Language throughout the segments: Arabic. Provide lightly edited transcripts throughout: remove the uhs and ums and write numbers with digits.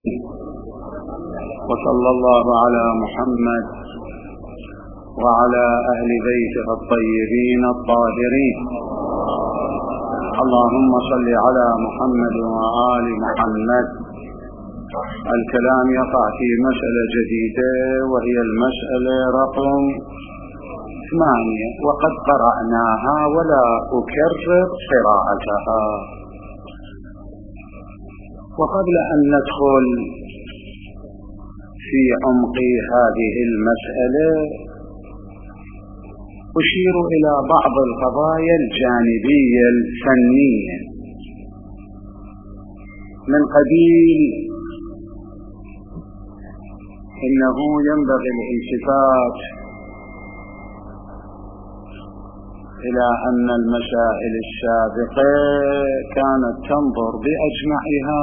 وصلى الله على محمد وعلى أهل بيته الطيبين الطاهرين. اللهم صل على محمد وآل محمد. الكلام يقع في مسألة جديدة وهي المسألة رقم 8، وقد قرأناها ولا أكرر قراءتها. وقبل أن ندخل في عمق هذه المسألة أشير إلى بعض القضايا الجانبية الفنية من قبيل إنه ينبغي الالتفات إلى أن المسائل السابقة كانت تنظر بأجمعها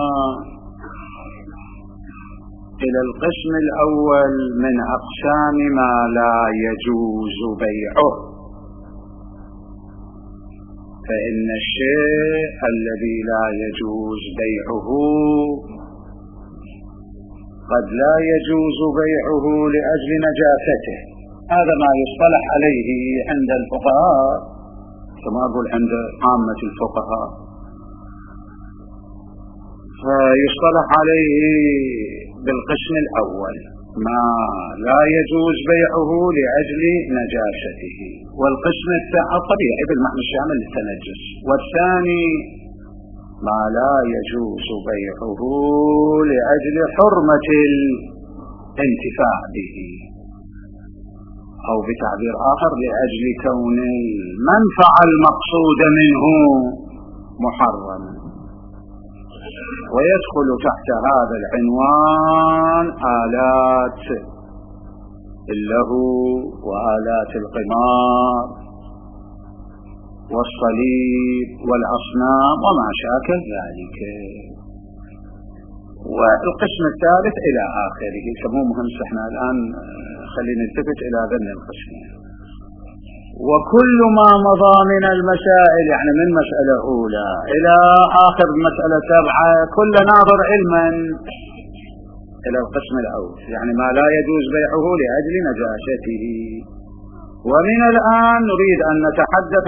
إلى القسم الأول من أقسام ما لا يجوز بيعه، فإن الشيء الذي لا يجوز بيعه قد لا يجوز بيعه لأجل نجاسته. هذا ما يصطلح عليه عند الفقهاء، كما أقول عند عامة الفقهاء، فيصطلح عليه بالقسم الأول ما لا يجوز بيعه لأجل نجاسته، والقسم الطبيعي بالمعنى الشامل للتنجس، والثاني ما لا يجوز بيعه لأجل حرمة الانتفاع به، أو بتعبير آخر لأجل كون المنفعة المقصود منه محرما. ويدخل تحت هذا العنوان آلات اللهو وآلات القمار والصليب والأصنام وما شاكل ذلك. والقسم الثالث إلى آخره يسموه مهم. احنا الآن خلينا نلتفت إلى ذن القسم. وكل ما مضى من المسائل، يعني من مسألة أولى إلى آخر مسألة 7، كل ناظر علما إلى القسم الأول، يعني ما لا يجوز بيعه لأجل نجاسته. ومن الآن نريد أن نتحدث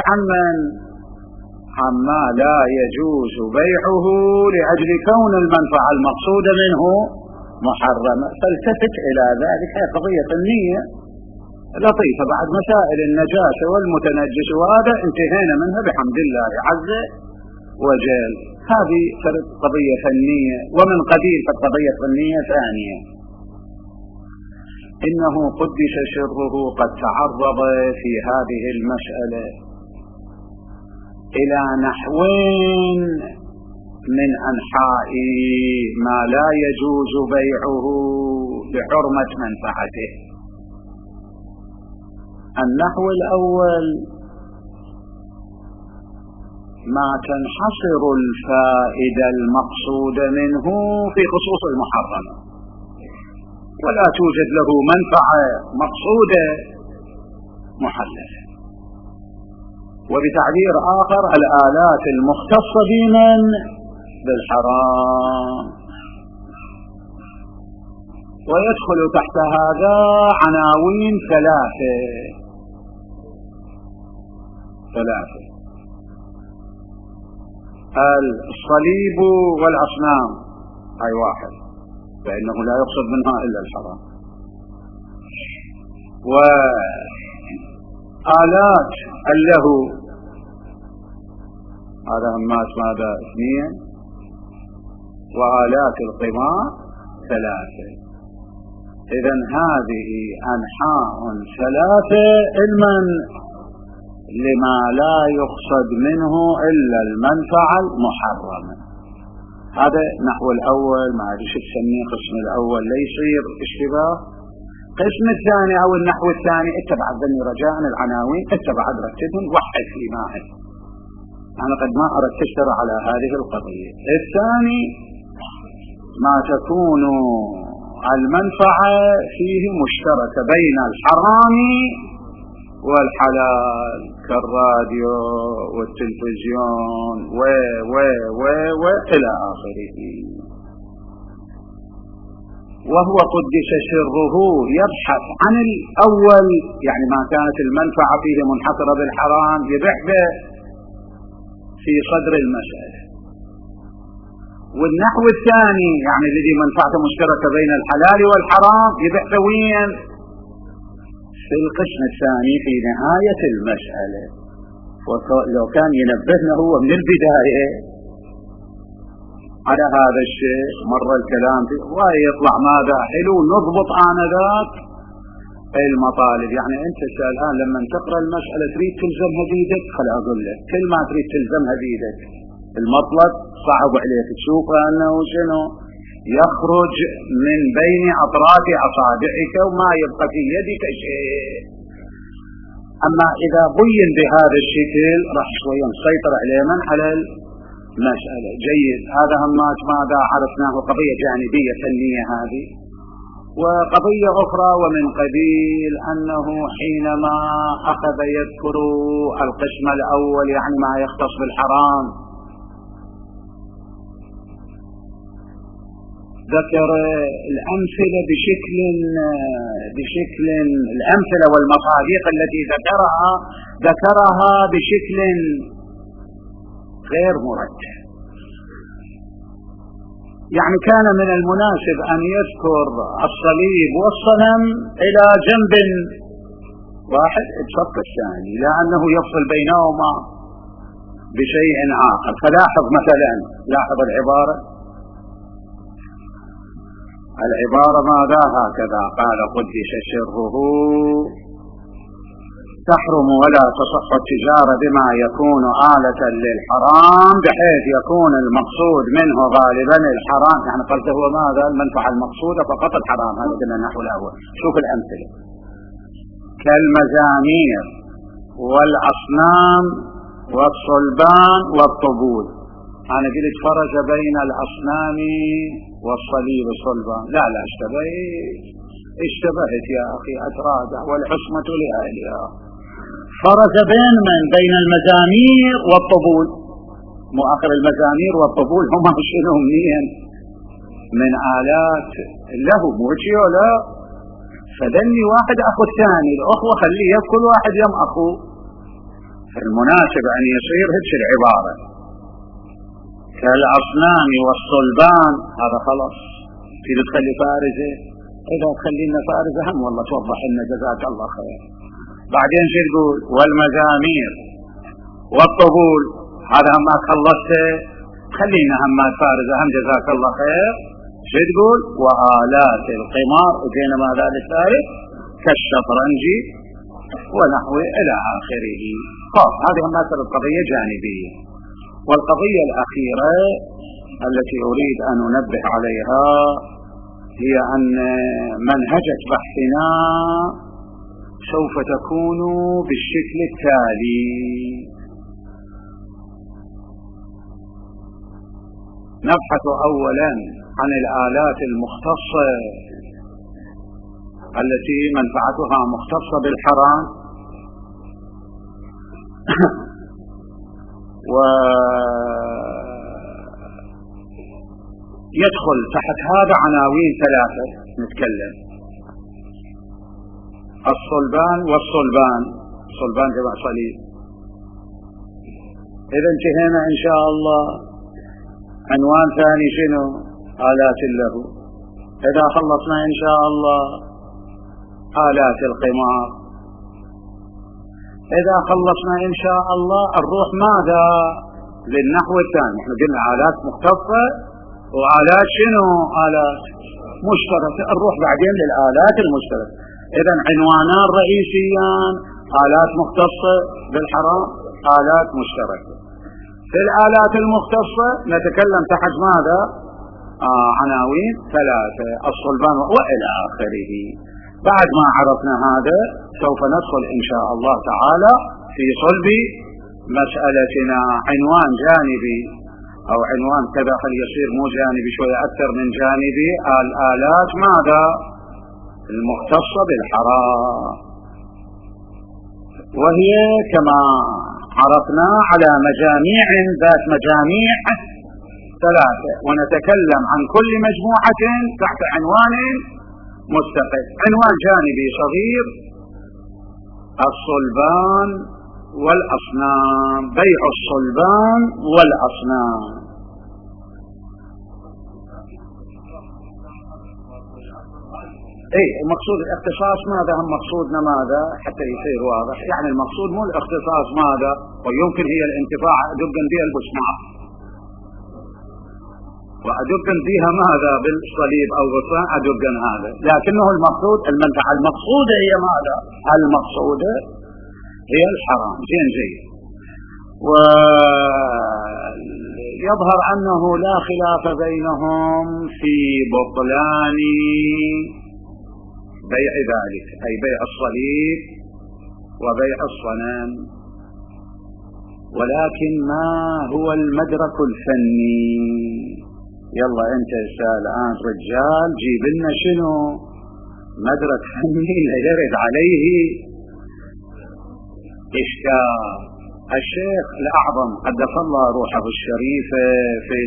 عما لا يجوز بيعه لأجل كون المنفعة المقصودة منه محرمة. فالتفت إلى ذلك، هي قضية فنية لطيفة بعد مسائل النجاسة والمتنجس، وهذا انتهينا منها بحمد الله عز وجل. هذه قضية فنية، ومن قبيل فالقضية فنية ثانية إنه قدس سره قد تعرض في هذه المسألة إلى نحوين من أنحاء ما لا يجوز بيعه لحرمة منفعته. النحو الأول ما تنحصر الفائدة المقصودة منه في خصوص المحرم، ولا توجد له منفعة مقصودة محللة. وبتعبير آخر الآلات المختصة بمن بالحرام. ويدخل تحت هذا عناوين ثلاثة. الصليب والأصنام أي واحد، فإنه لا يقصد منها إلا الحرام. وآلات اللهو هذا همات ماذا 2، وآلات القمار 3. إذن هذه أنحاء 3 علما لما لا يقصد منه إلا المنفعة المحرمة. هذا نحو الأول، ما أدري شو تسميه، قسم الأول ليصير اشتباه. قسم الثاني أو النحو الثاني اتبع ذني رجاء العناوين، اتبع رتبهم وحد في ماهر. أنا قد ما أردت تشترى على هذه القضية. الثاني ما تكون المنفعة فيه مشتركة بين الحرام والحلال، كالراديو والتلفزيون و إلى آخره. وهو قدس سره يبحث عن الأول، يعني ما كانت المنفعة فيه منحصرة بالحرام يبح به في صدر المسألة. والنحو الثاني يعني الذي منفعته مشتركة بين الحلال والحرام يبح وين؟ في القسم الثاني في نهاية المسألة. ولو كان ينبهنا هو من البداية على هذا الشيء مر الكلام فيه ويطلع ماذا حلو نضبط آنذاك المطالب. يعني أنت الآن لما تقرأ المسألة تريد تلزمها بيدك، خل أقول لك كل ما تريد تلزمها بيدك المطلب صعب عليك تشوف أنه شنو يخرج من بين أطراف أصابعك وما يبقى في يدك شيء. أما إذا بين بهذا الشكل راح شوية نسيطر عليه من على المسألة. جيد، هذا همات ماذا عرفناه قضية جانبية فنية هذه. وقضية أخرى ومن قبيل أنه حينما أخذ يذكر القسم الأول يعني ما يختص بالحرام ذكر الأمثلة بشكل الأمثلة والمصادق التي ذكرها بشكل غير مرتب. يعني كان من المناسب أن يذكر الصليب والصنم إلى جنب واحد بصف الثاني، لأنه يفصل بينهما بشيء آخر. فلاحظ مثلا، لاحظ العبارة ماذا هكذا قال قدس سره تحرم ولا تصح التجارة بما يكون آلة للحرام بحيث يكون المقصود منه غالبا الحرام. يعني قصده هو ماذا؟ المنفعة المقصودة فقط الحرام. هذا قلنا النحو الأول. شوف الأمثلة كالمزامير والأصنام والصلبان والطبول. أنا قلت فرج بين الأصنام والصليب والصلبان، لا اشتبهت يا أخي أتراجع والعصمة لأهلها. فرج بين المزامير والطبول. مؤخر المزامير والطبول هما شنو منين؟ من آلات له موجي ولا فدني واحد أخو الثاني الأخوة خليه كل واحد يم أخو. فالمناسب أن يصير هيك العبارة كالأصنام والصلبان. هذا خلاص إذا تخلي فارزة، إذا تخلينا فارزة هم والله توضح لنا جزاك الله خير. بعدين شو تقول؟ والمزامير والطبول. هذا هم ما خلصته، خلينا هم ما فارزة هم جزاك الله خير. شو تقول؟ وآلات القمار. وجينا ما ذلك الثالث كالشطرنج ونحوه إلى آخره. هذه هم مسألة قضية جانبية. والقضية الأخيرة التي أريد أن أنبه عليها هي أن منهجة بحثنا سوف تكون بالشكل التالي. نبحث أولا عن الآلات المختصة التي منفعتها مختصة بالحرام ويدخل تحت هذا عناوين ثلاثة نتكلم: الصلبان والصلبان. صلبان جمع صليب. إذا انتهينا إن شاء الله. عنوان ثاني شنو؟ آلات له. إذا خلصنا إن شاء الله آلات القمار. إذا خلصنا إن شاء الله نروح ماذا؟ للنحو الثاني. احنا قلنا آلات مختصة وآلات شنو؟ آلات مشتركة. نروح بعدين للآلات المشتركة. إذا عنوانان رئيسيان: آلات مختصة بالحرام، آلات مشتركة. في الآلات المختصة نتكلم تحت ماذا؟ عناوين ثلاثة: الصلبان وإلى آخره. بعد ما عرفنا هذا سوف ندخل إن شاء الله تعالى في صلب مسألتنا. عنوان جانبي أو عنوان كذا خل يصير مو جانبي شوية أكثر من جانبي: الآلات ماذا؟ المختصة بالحرام، وهي كما عرفنا على مجاميع ذات مجاميع ثلاثة، ونتكلم عن كل مجموعة تحت عنوان مستقل. عنوان جانبي صغير: الصلبان والأصنام، بيع الصلبان والأصنام. المقصود الاختصاص ماذا؟ هم مقصودنا ماذا حتى يصير واضح؟ يعني المقصود مو الاختصاص ماذا، ويمكن هي الانتفاع أدقا بها البسمار وأدقا بها ماذا بالصليب أو غصان أدقا هذا، لكنه المقصود المنفعة المقصودة هي ماذا؟ المقصودة هي الحرام. زين. ويظهر أنه لا خلاف بينهم في بطلان بيع ذلك، أي بيع الصليب وبيع الصنم، ولكن ما هو المدرك الفني؟ يلا أنت الآن رجال جيب لنا شنو مدرك فني لا يرد عليه إشكال. الشيخ الأعظم قدس الله روحه الشريفة في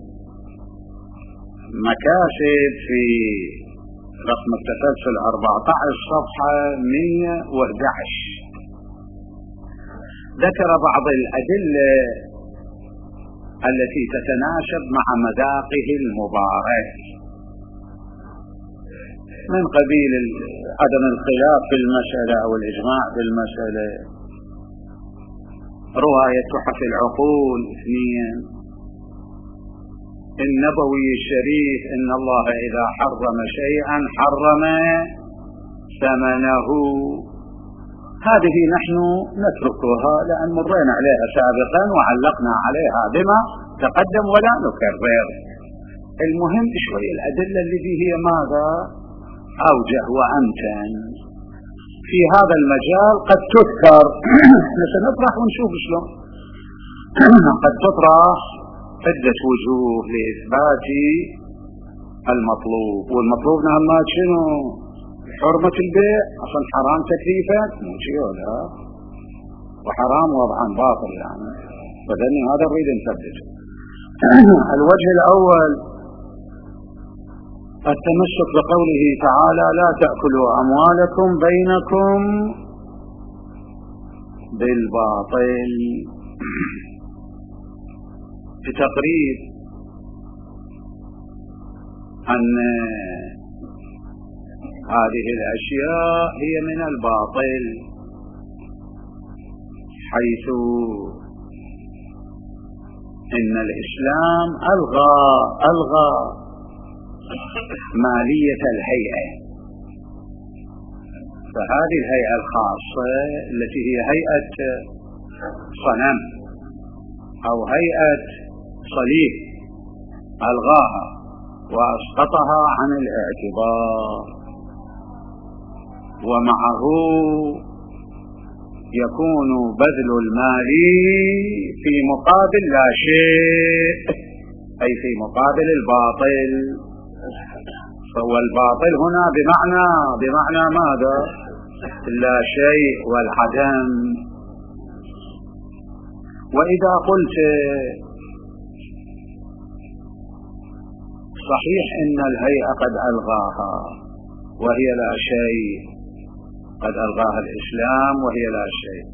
المكاسب في رقم التسلسل 14 صفحة 111 ذكر بعض الأدلة التي تتناسب مع مذاقه المبارك من قبيل عدم الخلاف في المسألة أو الإجماع في المسألة، رواية تحف العقول 2، النبوي الشريف إن الله إذا حرم شيئا حرم ثمنه. هذه نحن نتركها لأن مرينا عليها سابقا وعلقنا عليها بما تقدم ولا نكرر. المهم شوي الأدلة التي هي ماذا أوجه وأمتن في هذا المجال قد تذكر سنطرح ونشوف شلون قد تطرح عدة وجوه لإثبات المطلوب. والمطلوب نهمات شنو؟ حرمة البيع، أصلا حرام تكليفا مو شيء ولا وحرام وضعا باطل، يعني فذني هذا نريد نثبت. الوجه الأول التمسك بقوله تعالى: لا تأكلوا أموالكم بينكم بالباطل، بتقرير أن هذه الأشياء هي من الباطل، حيث إن الإسلام ألغى مالية الهيئة، فهذه الهيئة الخاصة التي هي هيئة صنم أو هيئة صليب ألغاها وأسقطها عن الاعتبار، ومعه يكون بذل المال في مقابل لا شيء، أي في مقابل الباطل. والباطل هنا بمعنى ماذا؟ لا شيء والعدم. وإذا قلت صحيح إن الهيئة قد ألغاها وهي لا شيء، قد ألغاها الإسلام وهي لا شيء،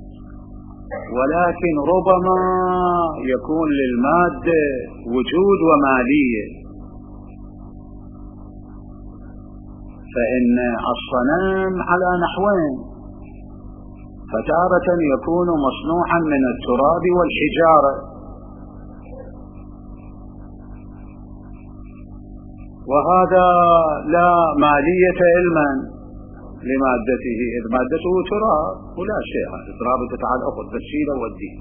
ولكن ربما يكون للمادة وجود ومالية، فإن الصنم على نحوين: فتارة يكون مصنوعا من التراب والحجارة، وهذا لا مالية علما لمادته، إذ مادته تراب ولا شيء، تراب تعال أخذ تشيله وديه،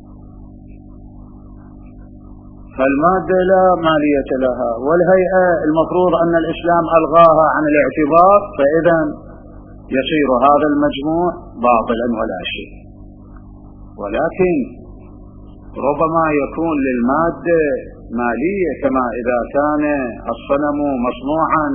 فالمادة لا مالية لها. والهيئة المفروض أن الإسلام ألغاها عن الاعتبار، فإذا يصير هذا المجموع باطلا ولا شيء. ولكن ربما يكون للمادة مالية، كما إذا كان الصنم مصنوعا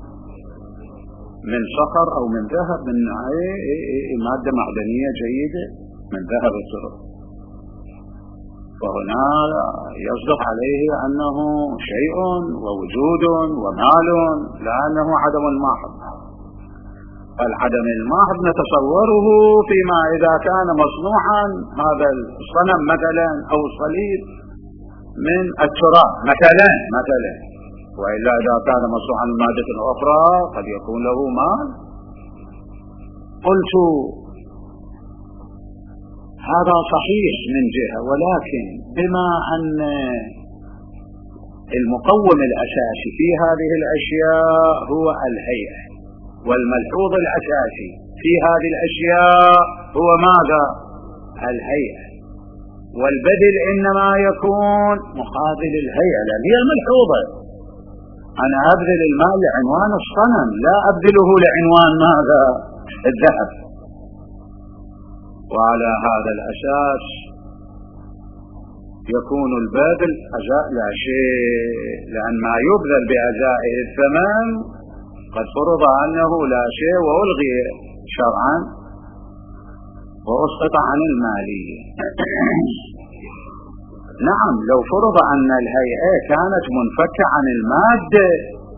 من صخر أو من ذهب، من مادة معدنية جيدة من ذهب الصخر، فهنا يصدق عليه أنه شيء ووجود ومال، لأنه عدم محض. العدم المحض نتصوره فيما إذا كان مصنوعا هذا الصنم مثلا أو الصليب من التراب مثلا، وإلا إذا كان مصنوعا من مادة أخرى قد يكون له مال. قلت هذا صحيح من جهة، ولكن بما أن المقوم الأساسي في هذه الأشياء هو الهيئة، والملحوظ الأساسي في هذه الأشياء هو ماذا؟ الهيئة، والبذل إنما يكون مقابل الهيئة لأن هي الملحوظة. أنا أبذل المال لعنوان الصنم، لا أبذله لعنوان ماذا؟ الذهب. وعلى هذا الأساس يكون البذل أجزاء لا شيء، لأن ما يبذل بأجزائه الثمن قد فرض أنه لا شيء وألغي شرعا وأسقط عن المالية. نعم، لو فرض أن الهيئة كانت منفكة عن المادة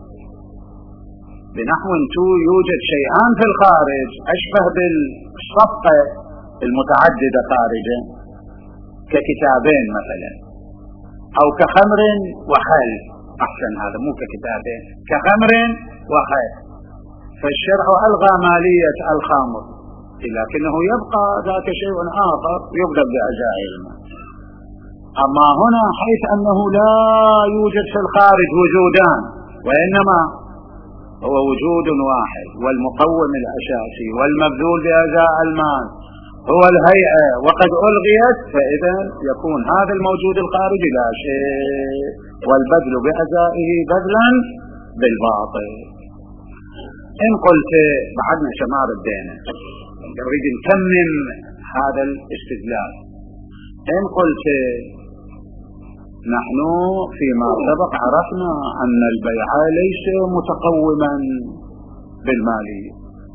بنحو يوجد شيئان في الخارج أشبه بالصفقة المتعددة خارجا ككتابين مثلا، أو كخمر وخل، أحسن هذا مو ككتابين، كخمر وخل، فالشرع ألغى مالية الخمر، لكنه يبقى ذاك شيء آخر يبذل بأجزاء المال. أما هنا حيث أنه لا يوجد في الخارج وجودان، وإنما هو وجود واحد، والمقوم الأساسي والمبذول بأجزاء المال هو الهيئة وقد ألغيت، فإذا يكون هذا الموجود الخارجي لا شيء، والبذل بأجزائه بذلا بالباطل. إن قلت بعدنا شمار الدين نريد نكمل هذا الاستدلال. إن قلت نحن فيما سبق عرفنا أن البيع ليس متقوما بالمالية،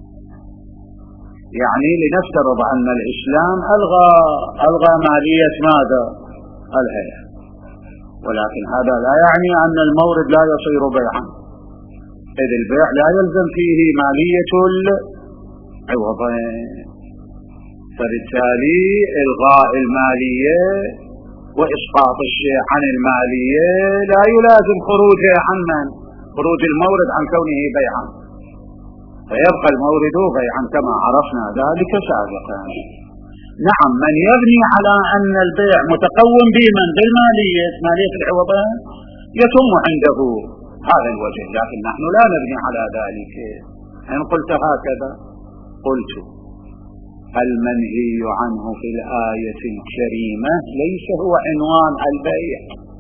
يعني لنفترض أن الإسلام ألغى مالية ماذا؟ الهيئة، ولكن هذا لا يعني أن المورد لا يصير بيعا، إذ البيع لا يلزم فيه مالية العوضين، فبالتالي إلغاء المالية وإسقاط الشيء عن المالية لا يلازم خروجه عن خروج المورد عن كونه بيعا، فيبقى المورد بيعا كما عرفنا ذلك سابقا. نعم، من يبني على أن البيع متقوم بمن بالمالية، مالية العوضين، يتم عنده هذا الوجه، لكن نحن لا نبني على ذلك. إن قلت هكذا قلت المنهي عنه في الآية الكريمة ليس هو عنوان البيع،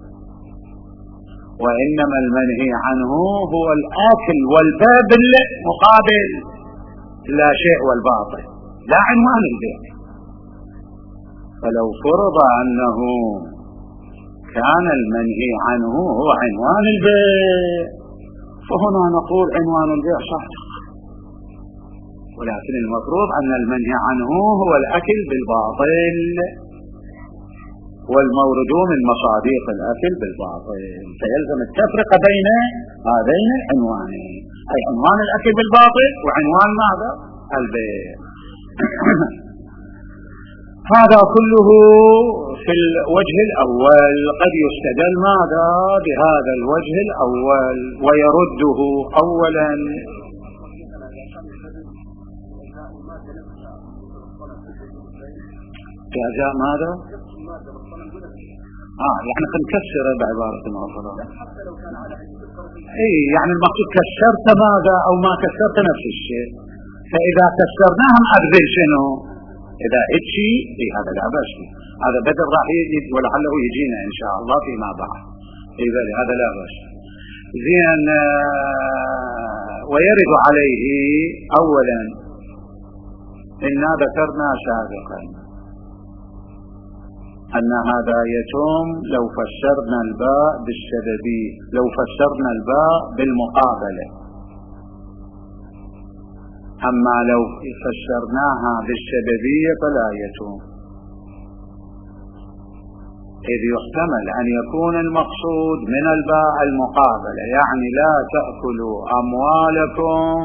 وإنما المنهي عنه هو الآكل والبذل مقابل لا شيء والباطل، لا عنوان البيع. فلو فرض أنه كان المنهي عنه هو عنوان البيع فهنا نقول عنوان البيع صادق، ولكن المفروض أن المنهي عنه هو الأكل بالباطل، والمورد من مصاديق الأكل بالباطل، فيلزم التفرقة بين هذين العنوانين، أي عنوان الأكل بالباطل وعنوان ماذا؟ البيع. هذا كله في الوجه الأول، قد يستدل ماذا؟ بهذا الوجه الأول ويرده أولا. جاء ماذا؟ يعني نكسر بعبارة أخرى. يعني المقصود كسرت ماذا أو ما كسرت نفس الشيء، فإذا كسرناهم أبذل شنو؟ إذا إتشي في هذا لا بأس، هذا بدل راح يجي ولعله يجينا إن شاء الله فيما بعد، إذا هذا لا بأس. زين. ويرد عليه أولا إنا ذكرنا سابقا أن هذا يتم لو فسرنا الباء بالسببي، لو فسرنا الباء بالمقابلة، أما لو فسرناها بالسببية فلا يتم، إذ يحتمل أن يكون المقصود من الباء المقابلة، يعني لا تأكلوا أموالكم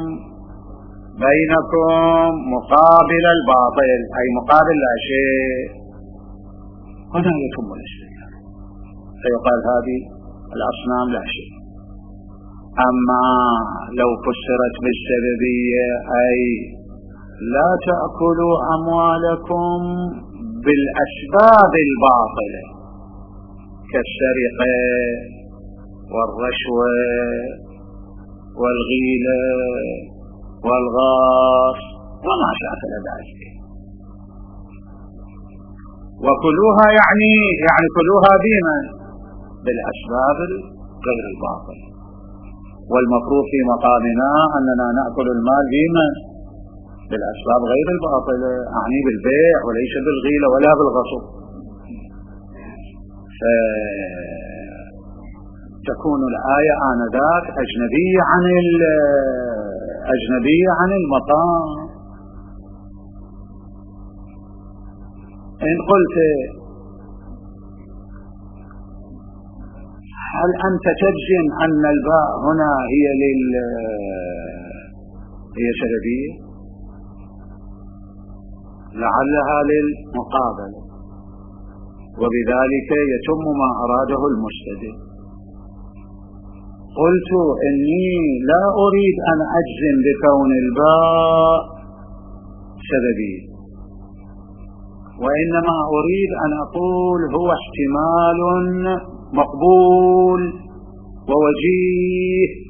بينكم مقابل الباطل، أي مقابل لا شيء، هنا يتم الاستدلال، فيقال هذه الأصنام لا شيء. أما لو فسرت بالسببية، أي لا تأكلوا أموالكم بالأسباب الباطلة كالسرقة والرشوة والغيلة والغاص وما شاكل ذلك، وكلوها يعني كلوها بما بالأسباب غير الباطلة، والمفروض في مقامنا أننا نأكل المال بما بالأسباب غير الباطلة، أعني بالبيع وليس بالغيلة ولا بالغصب. تكون الآية آنذاك أجنبية عن المقام. إن قلت هل أنت تجزم أن الباء هنا هي سببية؟ لعلها للمقابلة، وبذلك يتم ما أراده المستدل. قلت إني لا أريد أن أجزم بكون الباء سببية، وإنما أريد أن أقول هو احتمال مقبول ووجيه،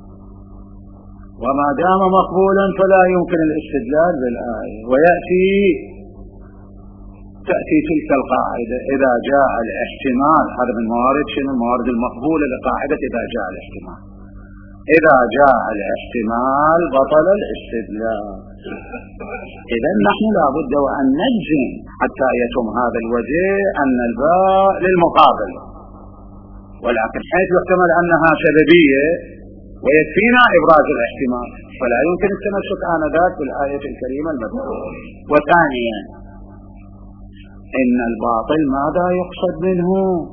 وما دام مقبولا فلا يمكن الاستدلال بالآية. تأتي تلك القاعدة إذا جاء الاحتمال، هذا من الموارد المقبولة لقاعدة إذا جاء الاحتمال. إذا جاء الاحتمال بطل الاستدلال. إذا نحن لابد وأن نجزم حتى يتم هذا الوجه أن الباء للمقابل، ولكن حيث يحتمل أنها سببية ويكفينا إبراز الاحتمال، فلا يمكن التمسك آنذاك بالآية الكريمة المذكورة. وثانيا إن الباطل ماذا يقصد منه؟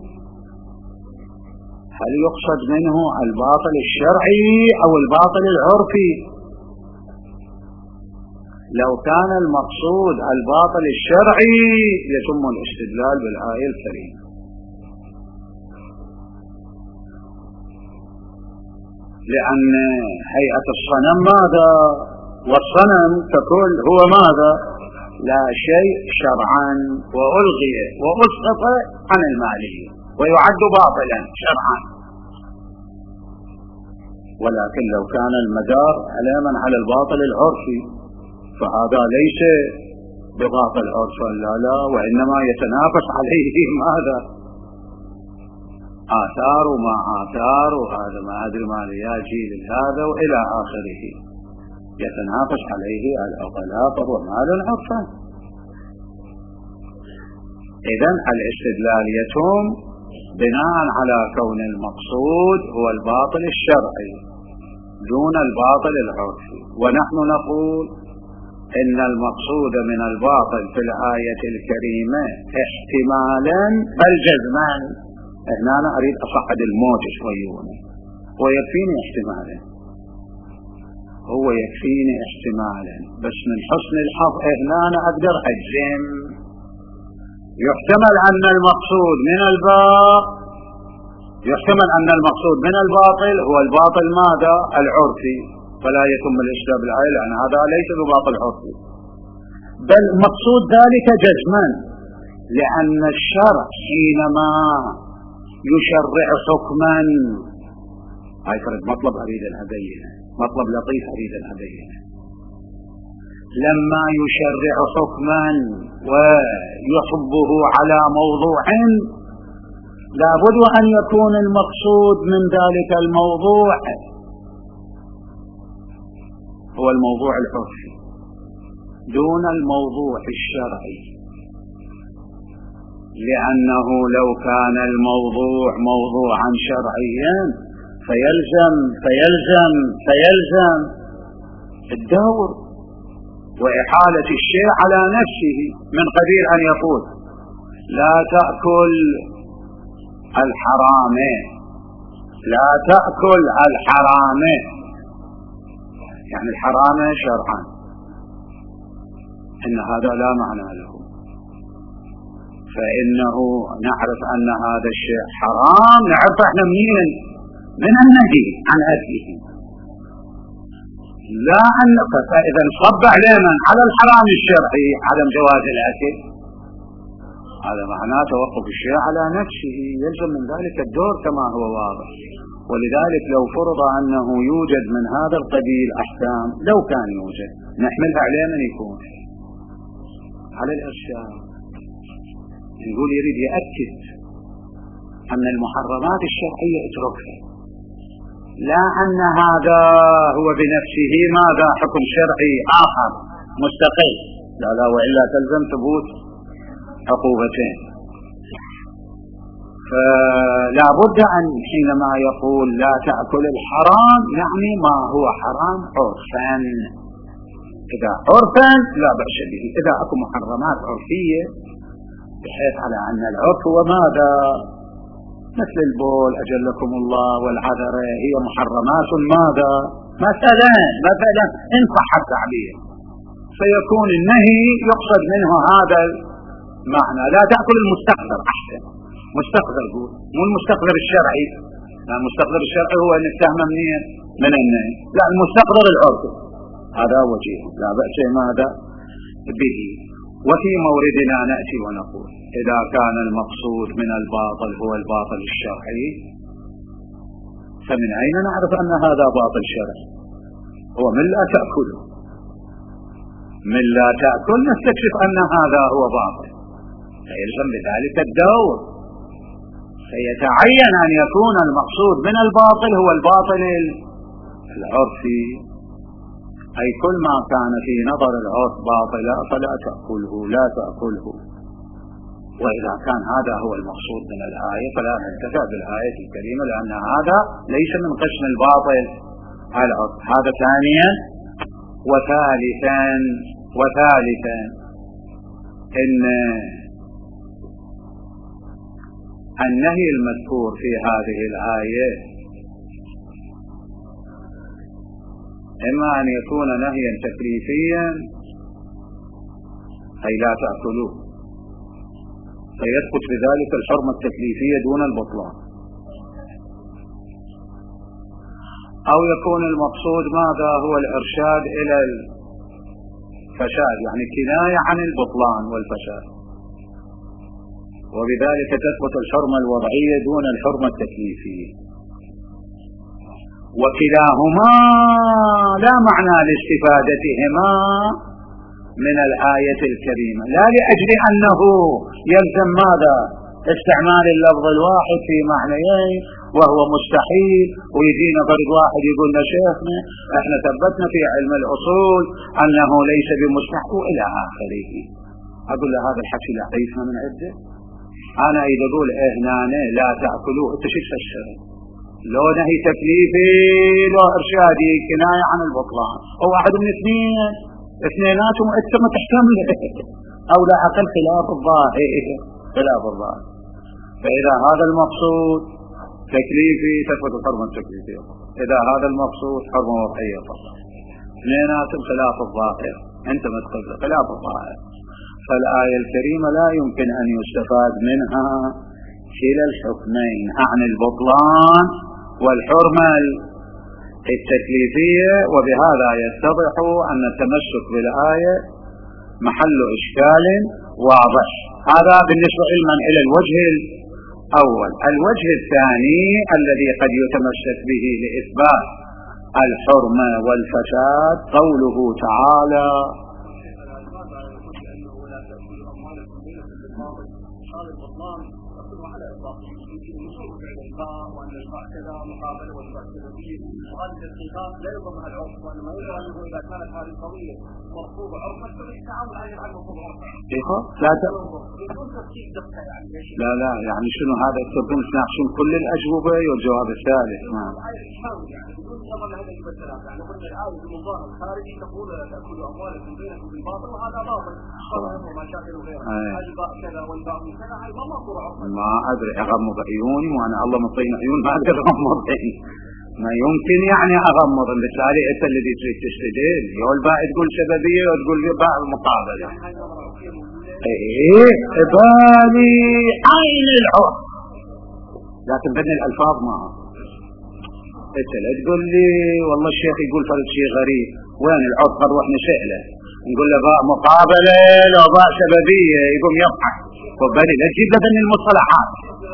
هل يقصد منه الباطل الشرعي أو الباطل العرفي؟ لو كان المقصود الباطل الشرعي يتم الاستدلال بالآية الكريمة، لأن هيئة الصنم ماذا؟ والصنم ككل هو ماذا؟ لا شيء شرعا، وألغي وأسقط عن المالية ويعد باطلا شرعا. ولكن لو كان المدار علما على الباطل العرفي فهذا ليس بباطل عرفا، لا، وإنما يتنافس عليه ماذا؟ آثار وما آثار، وهذا ما أدري ما لياجي لهذا وإلى آخره، يتنافس عليه العقلاء، فهو مال عرفا. إذن الاستدلال يتم بناء على كون المقصود هو الباطل الشرعي دون الباطل العرفي. ونحن نقول إن المقصود من الباطل في الآية الكريمة احتمالا بل جزما. هنا أنا أريد أصعد الموت شويوني، ويكفيني احتمالا، هو يكفيني احتمالا، بس من حسن الحظ هنا أنا أقدر أجزم. يحتمل أن المقصود من الباطل هو الباطل ماذا؟ العرفي، فلا يتم الإشباه بالآية لأن هذا ليس بباطل عرفي، بل مقصود ذلك جزما، لأن الشرع حينما يشرع حكما، هاي فرد مطلب أريد أن أبينه، مطلب لطيف أريد أن أبينه، لما يشرع حكما ويحبه على موضوع لابد أن يكون المقصود من ذلك الموضوع هو الموضوع العرفي دون الموضوع الشرعي، لأنه لو كان الموضوع موضوعا شرعيا فيلزم الدور وإحالة الشيء على نفسه، من قبيل أن يقول لا تأكل الحرام، لا تأكل الحرام، يعني الحرام شرعا، إن هذا لا معنى له، فإنه نعرف أن هذا الشيء حرام، نعرف احنا من النهي عن أكله، لا أن فإذا صب علينا على الحرام الشرعي عدم جواز الأكل، هذا معناه توقف الشيء على نفسه، يلزم من ذلك الدور كما هو واضح. ولذلك لو فرض أنه يوجد من هذا القبيل أحكام، لو كان يوجد نحملها عليه من يكون على الإرشاد، يقول يريد يأكد أن المحرمات الشرعية اتركها، لا أن هذا هو بنفسه ماذا حكم شرعي آخر مستقل، لا وإلا تلزم ثبوت عقوبتين. فلا بد أن حينما يقول لا تأكل الحرام يعني ما هو حرام عرفا، إذا عرفا لا بأس به، إذا أكو محرمات عرفية بحيث على أن العرف هو ماذا مثل البول أجلكم الله والعذرة هي محرمات ماذا مثلا إن صح التعبير، فيكون النهي يقصد منه هذا المعنى، لا تأكل المستقذر، أحسن مستقذر قول مو المستقذر الشرعي، لا المستقذر الشرعي هو أن التهمة من النهي، لا المستقذر العرفي هذا وجيه لا بأس ماذا به. وفي موردنا نأتي ونقول إذا كان المقصود من الباطل هو الباطل الشرعي، فمن أين نعرف أن هذا باطل شرعي؟ هو من لا تأكله، من لا تأكل نستكشف أن هذا هو باطل، فيلزم بذلك الدور، فيتعين أن يكون المقصود من الباطل هو الباطل العرفي، أي كل ما كان في نظر العرف باطلا فلا تأكله، لا تأكله. وإذا كان هذا هو المقصود من الآية فلا ننتفع بالآية الكريمة، لأن هذا ليس من قسم الباطل العرف. هذا ثانيا. وثالثا إن النهي المذكور في هذه الآية إما أن يكون نهيا تكليفيا أي لا تأكلوه، فيثبت بذلك الحرمة التكليفية دون البطلان، أو يكون المقصود ماذا هو الإرشاد إلى الفساد، يعني كناية عن البطلان والفساد، وبذلك تثبت الحرمة الوضعية دون الحرمة التكليفية. وكلاهما لا معنى لاستفادتهما من الآية الكريمة، لا لأجل أنه يلزم ماذا استعمال اللفظ الواحد في معنيين وهو مستحيل، ويجينا فرد واحد يقول لنا شيخنا احنا ثبتنا في علم الأصول أنه ليس بمستحيل إلى آخره. أقول له هذا الحكي لا عيسنا من عدة، أنا إذا أقول هنا لا تأكلوه أنت شو تفسر؟ لو نهي تكليفي لو إرشادي كناية عن البطلان، أو واحد من اثنيناتهم أنت ما تحتمل أو لا أقل خلاف الظاهر. فإذا هذا المقصود تكليفي تثبت الحرمة التكليفية، إذا هذا المقصود حرمة وضعية فقط، اثنيناتهم خلاف الظاهر، أنت ما تقول خلاف الظاهر. فالآية الكريمة لا يمكن أن يستفاد منها كلا الحكمين عن البطلان والحرمة التكليفية، وبهذا يتضح أن التمسك بالآية محل إشكال واضح. هذا بالنسبة إلى الوجه الأول. الوجه الثاني الذي قد يتمسك به لإثبات الحرمة والفساد قوله تعالى وأن الباء كذا مقابلة والباء كذا وهذه الخلاف لا يضمها العرف، وإنما يظهر أنه إذا كانت هذه القضية مرفوضة عرفا فالتعامل عليها عن مرفوض عرفا. لا يعني شنو هذا تكون تناقشون كل الأجوبة والجواب الثالث. يعني بدون نظر لهذه المسألة، يعني قلنا الآية بالمظاهر الخارجي تقول لا تأكلوا أموالكم بينكم بالباطل وهذا باطل، ومشاكل وغيرها. الباء كذا والباء كذا هاي ما مقطوع عرفا. ما أدري عيوني وأنا الله مطين عيون ما أقدر أغمض عيني، ما يمكن يعني أغمض. بالتالي أنت الذي تريد تستدل، يقول باء تقول سببية وتقول باء مقابلة. إيه بالي عين العرف، لكن بدنا الألفاظ معها. أنت لا تقول لي والله الشيخ يقول فرد شيء غريب، وين العرف؟ نروح نسأله نقول له باء مقابلة لو باء سببية يقوم يضحك. وبالي لا تجيب لبن المصطلحات.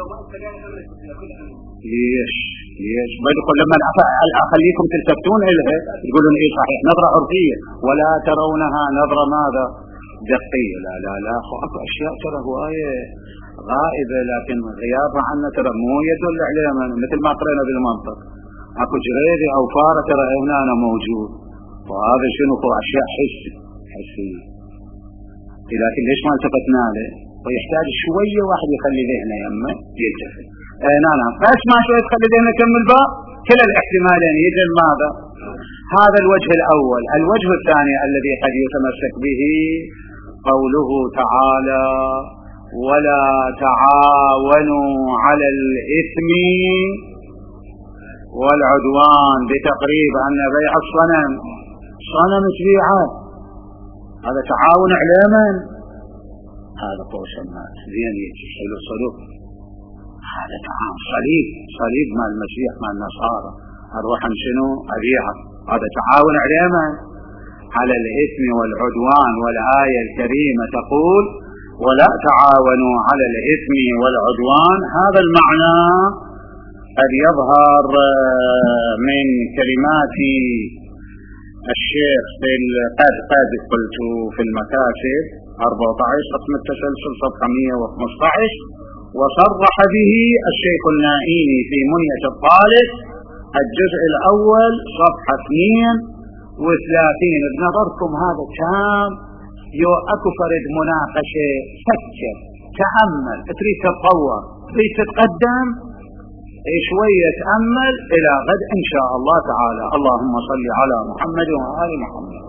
ليش بدخل لما أخليكم تلتفتون إلها تقولون إيه صحيح نظرة عرفية ولا ترونها نظرة ماذا دقية. لا لا لا، أكو أشياء ترى هواية غائبة، لكن غيابها عنا ترى مو يدل عليها، مثل ما قرأنا بالمنطق أكو جريدة أو فارة ترى هنا أنا موجود، وهذا شنو هو أشياء حسية. لكن ليش ما التفتنا له؟ ويحتاج شوية واحد يخلي ذهنه يمه يلتفت. نعم بس ما شوية تخلي ذهنه كمل باء، كلا الاحتمالين يجب ماذا؟ هذا الوجه الأول. الوجه الثاني الذي قد يتمسك به قوله تعالى ولا تعاونوا على الإثم والعدوان، بتقريب أن بيع الصنم صنم تبيعه هذا تعاون على من؟ هذا قوس الناس زين يحلو صلوب، هذا تعاون صليب مع المسيح مع النصارى أروح شنو أبيعه، هذا تعاون على من؟ على الإثم والعدوان. والآية الكريمة تقول ولا تعاونوا على الإثم والعدوان. هذا المعنى قد يظهر من كلمات الشيخ في قد قلت في المكاسب 14 رقم التسلسل صفحة 115، وصرح به الشيخ النائيني في منية الطالب الجزء الأول صفحة 32. بنظركم هذا كام أكو فرد مناقشة، فكر تأمل، تريد تتطور تريد تتقدم شوية تأمل إلى غد إن شاء الله تعالى. اللهم صل على محمد وآل محمد.